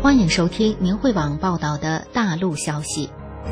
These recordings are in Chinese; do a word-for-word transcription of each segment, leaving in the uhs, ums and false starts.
欢迎收听明慧网报道的大陆消息。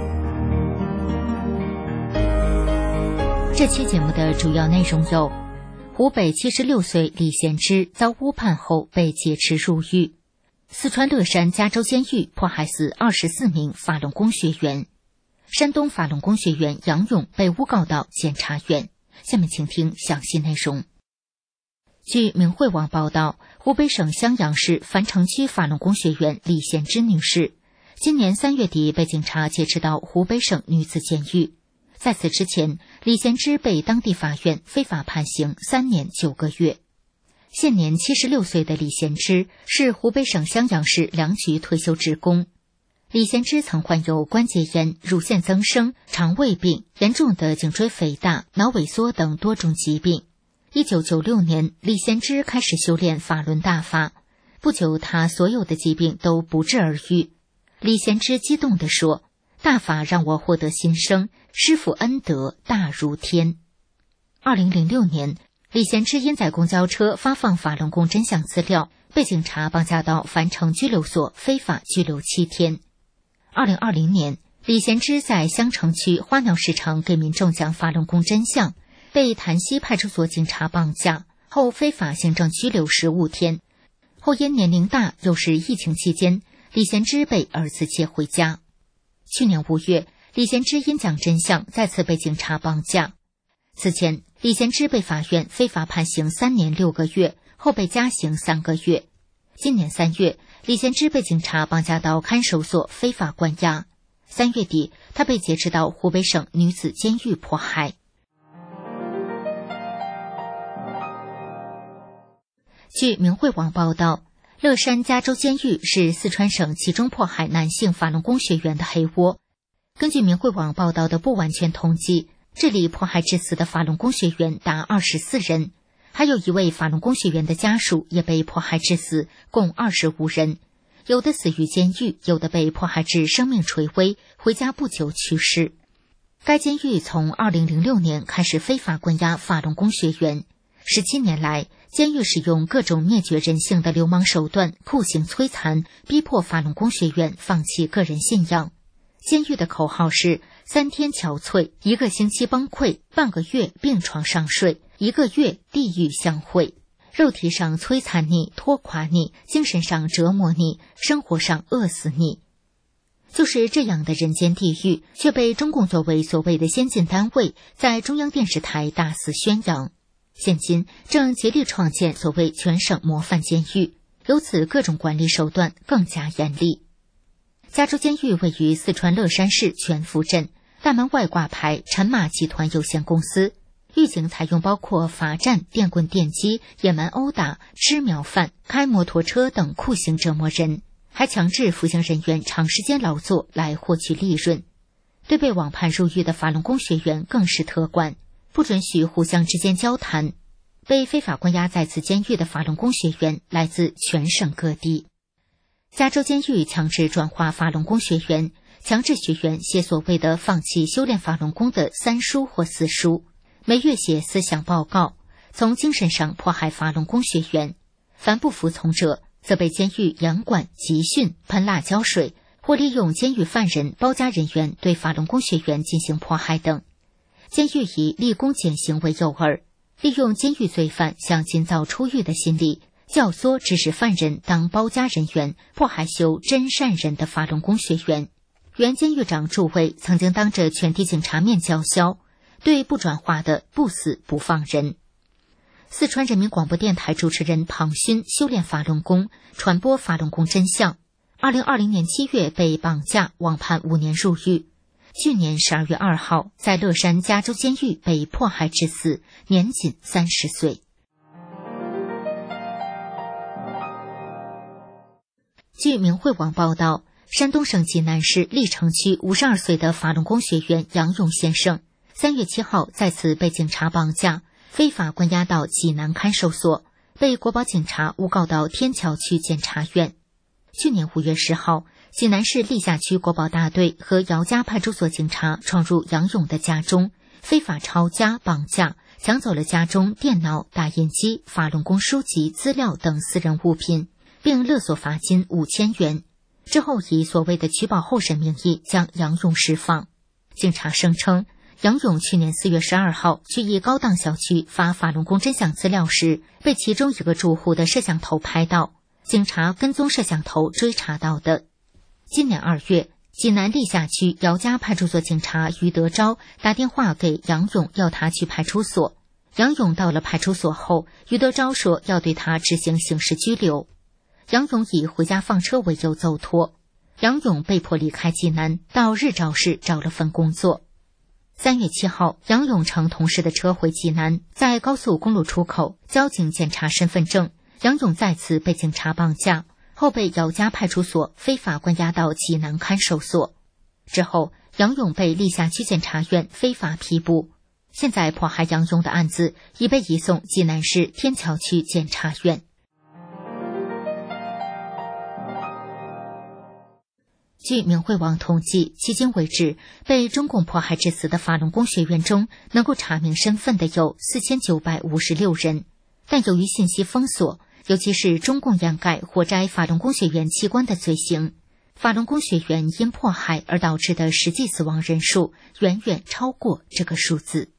这期节目的主要内容有：湖北七十六岁李贤之遭诬判后被劫持入狱；四川乐山加州监狱迫害死二十四名法轮功学员；山东法轮功学员杨勇被诬告到检察院。下面请听详细内容。据明慧网报道，湖北省襄阳市樊城区法轮功学员李贤之女士，今年三月底被警察劫持到湖北省女子监狱。在此之前，李贤之被当地法院非法判刑三年九个月。现年七十六岁的李贤之是湖北省襄阳市粮局退休职工。李贤之曾患有关节炎、乳腺增生、肠胃病、严重的颈椎肥大、脑萎缩等多种疾病。一九九六年，李贤之开始修炼法轮大法，不久他所有的疾病都不治而愈。李贤之激动地说：“大法让我获得新生，师父恩德大如天。”二零零六年，李贤之因在公交车发放法轮功真相资料，被警察绑架到樊城拘留所非法拘留七天。二零二零年，李贤之在襄城区花鸟市场给民众讲法轮功真相，被潭西派出所警察绑架后非法行政拘留十五天，后因年龄大又是疫情期间，李贤之被儿子接回家。去年五月，李贤之因讲真相再次被警察绑架。此前，李贤之被法院非法判刑三年六个月，后被加刑三个月。今年三月，李贤之被警察绑架到看守所非法关押。三月底，他被劫持到湖北省女子监狱迫害。据明慧网报道，乐山加州监狱是四川省集中迫害男性法轮功学员的黑窝。根据明慧网报道的不完全统计，这里迫害致死的法轮功学员达二十四人，还有一位法轮功学员的家属也被迫害致死，共二十五人。有的死于监狱，有的被迫害至生命垂危，回家不久去世。该监狱从二零零六年开始非法关押法轮功学员，十七年来，监狱使用各种灭绝人性的流氓手段，酷刑摧残，逼迫法轮功学员放弃个人信仰。监狱的口号是：三天憔悴，一个星期崩溃，半个月病床上睡，一个月地狱相会。肉体上摧残你、拖垮你，精神上折磨你，生活上饿死你。就是这样的人间地狱，却被中共作为所谓的先进单位，在中央电视台大肆宣扬。现今正竭力创建所谓全省模范监狱，由此各种管理手段更加严厉。加州监狱位于四川乐山市全福镇，大门外挂牌陈马集团有限公司。狱警采用包括罚站、电棍电击、野蛮殴打、吃秒饭、开摩托车等酷刑折磨人，还强制服刑人员长时间劳作来获取利润。对被网判入狱的法轮功学员更是特管，不准许互相之间交谈。被非法关押在此监狱的法轮功学员来自全省各地。加州监狱强制转化法轮功学员，强制学员写所谓的放弃修炼法轮功的三书或四书，每月写思想报告，从精神上迫害法轮功学员。凡不服从者，则被监狱严管、集训、喷辣椒水，或利用监狱犯人、包夹人员对法轮功学员进行迫害等。监狱以立功减刑为诱饵，利用监狱罪犯想尽早出狱的心理，教唆指使犯人当包夹人员，迫害修真善人的法轮功学员。原监狱长祝卫曾经当着全体警察面叫嚣，对不转化的不死不放人。四川人民广播电台主持人庞勋修炼法轮功，传播法轮功真相。二零二零年七月被绑架，网判五年入狱。去年十二月二号，在乐山加州监狱被迫害致死，年仅三十岁。据明慧网报道，山东省济南市历城区五十二岁的法轮功学员杨勇先生，三月七号再次被警察绑架，非法关押到济南看守所，被国保警察诬告到天桥区检察院。去年五月十号，济南市历下区国保大队和姚家派出所警察闯入杨勇的家中，非法抄家、绑架，抢走了家中电脑、打印机、法轮功书籍、资料等私人物品，并勒索罚金五千元。 之后以所谓的取保候审名义将杨勇释放。警察声称，杨勇去年四月十二号去一高档小区发法轮功真相资料时，被其中一个住户的摄像头拍到，警察跟踪摄像头追查到的。今年二月，济南历下区姚家派出所警察于德昭打电话给杨勇，要他去派出所。杨勇到了派出所后，于德昭说要对他执行刑事拘留。杨勇以回家放车为由走脱。杨勇被迫离开济南，到日照市找了份工作。三月七号，杨勇乘同事的车回济南，在高速公路出口，交警检查身份证，杨勇再次被警察绑架，后被姚家派出所非法关押到济南看守所。之后，杨勇被历下区检察院非法批捕。现在迫害杨勇的案子已被移送济南市天桥区检察院。据明慧网统计，迄今为止，被中共迫害致死的法轮功学员中，能够查明身份的有四千九百五十六人。但由于信息封锁，尤其是中共掩盖活摘法轮功学员器官的罪行，法轮功学员因迫害而导致的实际死亡人数远远超过这个数字。